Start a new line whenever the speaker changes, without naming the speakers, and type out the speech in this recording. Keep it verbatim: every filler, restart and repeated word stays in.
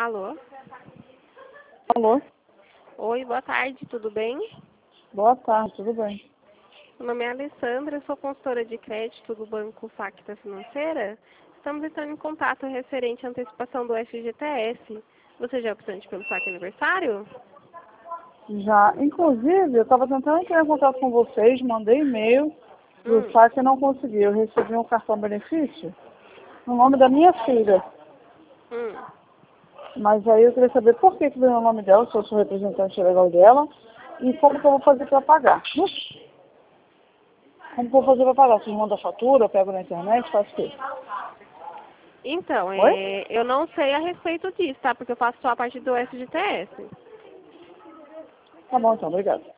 Alô?
Alô?
Oi, boa tarde, tudo bem?
Boa tarde, tudo bem?
Meu nome é Alessandra, sou consultora de crédito do Banco Facta Financeira. Estamos entrando em contato referente à antecipação do F G T S. Você já é optante pelo saque aniversário?
Já, inclusive, eu estava tentando entrar em contato com vocês, mandei e-mail do
Hum.
saque e não consegui. Eu recebi um cartão benefício no nome da minha filha.
Hum.
Mas aí eu queria saber por que que veio o nome dela, se eu sou representante legal dela, e como que eu vou fazer para pagar. Como que eu vou fazer para pagar? Vocês mandam a fatura, eu pego na internet, faço o quê?
Então,
Oi?
é, eu não sei a respeito disso, tá? Porque eu faço só a parte do F G T S.
Tá bom então, obrigada.